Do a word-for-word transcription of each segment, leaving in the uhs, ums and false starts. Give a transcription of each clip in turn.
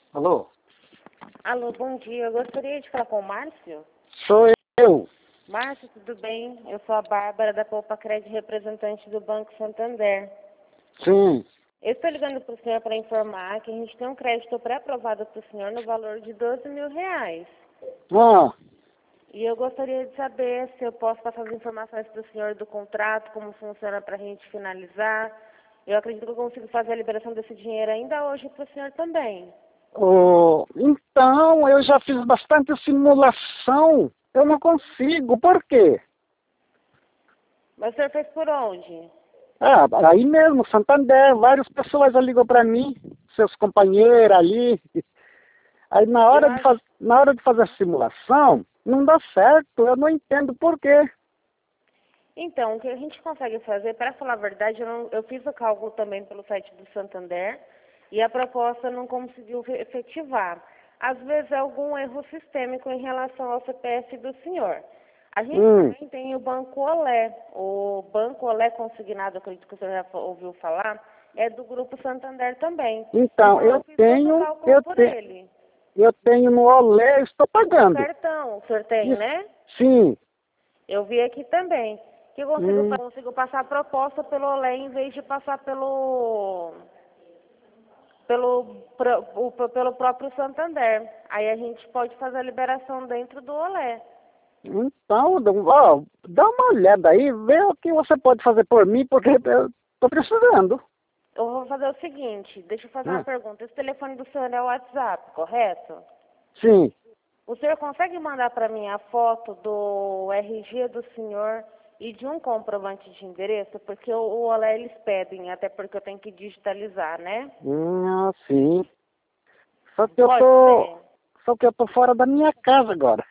Alô? Alô, bom dia. Eu gostaria de falar com o Márcio. Sou eu. Márcio, tudo bem? Eu sou a Bárbara da Poupa Crédito, representante do Banco Santander. Sim. Eu estou ligando para o senhor para informar que a gente tem um crédito pré-aprovado para o senhor no valor de doze mil reais. Ah, E eu gostaria de saber se eu posso passar as informações para o senhor do contrato, como funciona para a gente finalizar. Eu acredito que eu consigo fazer a liberação desse dinheiro ainda hoje para o senhor também. oh, então, eu já fiz bastante simulação. Eu não consigo. Por quê? Mas o senhor fez por onde? Ah, aí mesmo, Santander, várias pessoas já ligam para mim, seus companheiros ali. Aí na Eu hora de, acho. faz... na hora de fazer a simulação, não dá certo. Eu não entendo por quê. Então, o que a gente consegue fazer, para falar a verdade, eu, não, eu fiz o cálculo também pelo site do Santander e a proposta não conseguiu efetivar. Às vezes é algum erro sistêmico em relação ao C P F do senhor. A gente Hum, também tem o Banco Olé. O Banco Olé Consignado, acredito que o senhor já fa- ouviu falar, é do Grupo Santander também. então, Então eu eu fiz todo o tenho, cálculo eu, por te... ele. eu tenho no Olé, eu estou O pagando. cartão, o senhor tem, Isso, né? sim. Eu vi aqui também. Que eu consigo, Hum, fa- consigo passar a proposta pelo Olé em vez de passar pelo pelo pro- o- pelo próprio Santander. Aí a gente pode fazer a liberação dentro do Olé. então, ó, dá uma olhada aí, vê o que você pode fazer por mim, porque eu estou precisando. Eu vou fazer o seguinte, deixa eu fazer uma Ah, pergunta. Esse telefone do senhor é o WhatsApp, correto? sim. O senhor consegue mandar para mim a foto do R G do senhor e de um comprovante de endereço? Porque o, o Olé eles pedem, até porque eu tenho que digitalizar, né? Hum, sim. Só que eu Pode tô. ser? Só que eu tô fora da minha casa agora.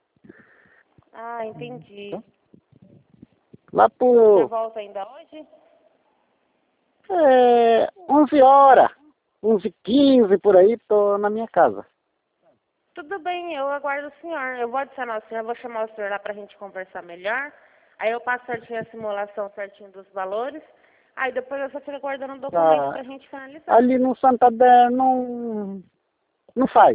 Ah, entendi. Lá O senhor por volta ainda hoje? é, onze horas, onze e quinze por aí, tô na minha casa. Tudo bem, eu aguardo o senhor. Eu vou adicionar o senhor, vou chamar o senhor lá para a gente conversar melhor. Aí eu passo certinho a simulação certinho dos valores. Aí depois eu só fico aguardando o documento Tá. para a gente finalizar. Ali no Santander não, não faz.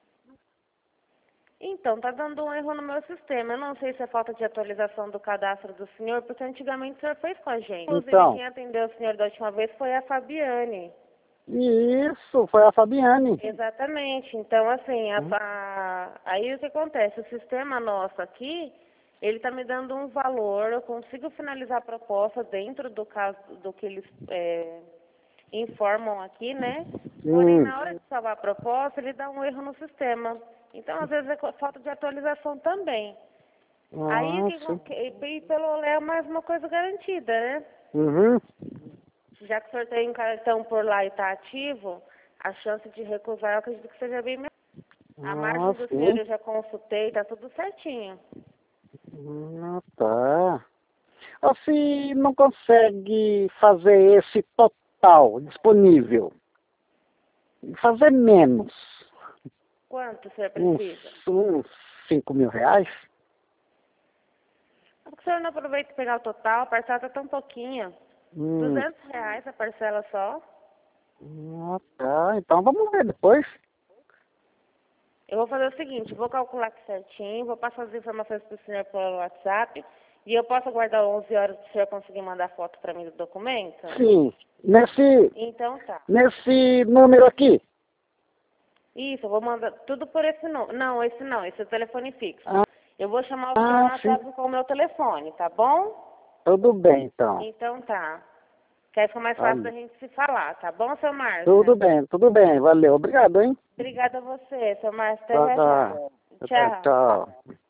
Então, tá dando um erro no meu sistema. Eu não sei se é falta de atualização do cadastro do senhor, porque antigamente o senhor fez com a gente. Inclusive, Então, quem atendeu o senhor da última vez foi a Fabiane. isso, foi a Fabiane. Exatamente. Então, assim, a, Hum, a- aí o que acontece? O sistema nosso aqui, ele está me dando um valor, eu consigo finalizar a proposta dentro do caso do que eles é, informam aqui, né? Porém, hum. na hora de salvar a proposta, ele dá um erro no sistema. Então, às vezes, é co- falta de atualização também. Aí, o Ah, que, sim. que- e pelo Olé é mais uma coisa garantida, né? Uhum. Já que o senhor tem um cartão por lá e está ativo, a chance de recusar, eu acredito que seja bem menor. A Ah, margem do senhor sim. eu já consultei, tá tudo certinho. Ah, tá. Assim, não consegue fazer esse total disponível. Fazer menos. Quanto o senhor Uns, precisa? uns cinco mil reais? Por que o senhor não aproveita e pegar o total? A parcela tá tão pouquinha. Hum. Duzentos reais a parcela só. Ah, tá. Então vamos ver depois. Eu vou fazer o seguinte, vou calcular aqui certinho, vou passar as informações para o senhor pelo WhatsApp e eu posso aguardar onze horas para o senhor conseguir mandar foto para mim do documento? Sim. Nesse, Então tá. nesse número aqui. Isso, eu vou mandar tudo por esse número. Não, esse não, esse é o telefone fixo. Ah, Eu vou chamar o senhor no ah, sim. WhatsApp com o meu telefone, tá bom? Tudo bem, então. Então tá. Que aí fica mais fácil da Valeu. gente se falar, tá bom, seu Tudo Márcio? bem, tudo bem. Valeu. Obrigado, hein? Obrigada a você, seu Márcio. Até Tá, já já. tá. Até, Tchau. tchau.